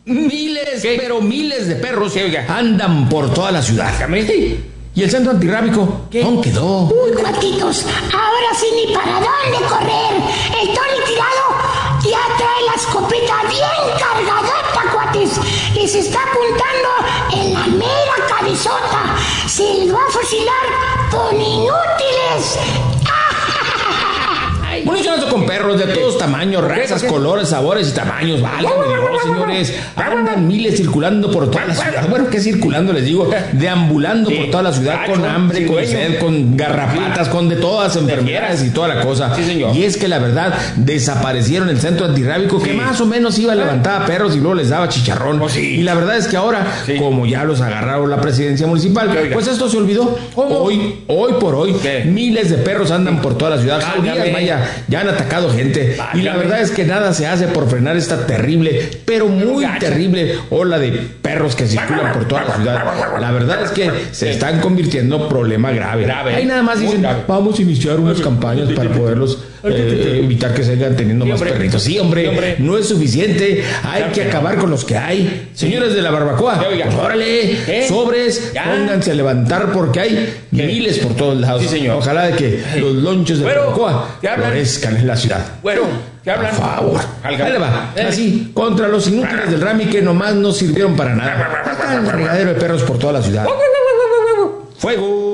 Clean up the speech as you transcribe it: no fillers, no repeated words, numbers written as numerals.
Miles, ¿Qué? pero miles de perros ¿Qué, oiga? andan por toda la ciudad. ¿Y el centro antirrábico? ¿Qué? ¿Dónde quedó? Uy, cuatitos, ahora sí ni para dónde correr. El Tony tirado ya trae la escopeta bien cargadota, cuates. Y se está apuntando en la mera cabezota. Se les va a fusilar por inútiles. Munición con perros de todos tamaños, razas, colores, sabores y tamaños. Válgame Dios, señores. Andan miles circulando por toda la ciudad. Bueno, ¿qué circulando? Les digo, deambulando por toda la ciudad con hambre, con sed, con garrapatas, con de todas enfermedades y toda la cosa. Sí, señor. Y es que la verdad, desaparecieron el centro antirrábico que más o menos iba a levantar a perros y luego les daba chicharrón. Pues sí. Y la verdad es que ahora, como ya los agarraron la presidencia municipal, pues esto se olvidó. Hoy por hoy, ¿Qué? miles de perros andan por toda la ciudad. Jaurías, vaya, ya han atacado gente. Y la verdad es que nada se hace por frenar esta terrible, pero muy terrible ola de perros que circulan por toda la ciudad. La verdad es que se están convirtiendo en problema grave. Ahí nada más dicen, vamos a iniciar unas campañas para poderlos evitar que sigan teniendo más perritos. Sí, hombre, no es suficiente. Hay que acabar con los que hay. Señores de la barbacoa, pues órale, sobres, pónganse a levantar porque hay miles por todos lados. Sí, señor. Ojalá de que los lonches de barbacoa florezcan en la ciudad. Bueno, ¿qué hablan? Por favor. Ahí le va. Así, contra los inútiles del Rami que nomás no sirvieron para nada. Está el regadero de perros por toda la ciudad. ¡Fuego!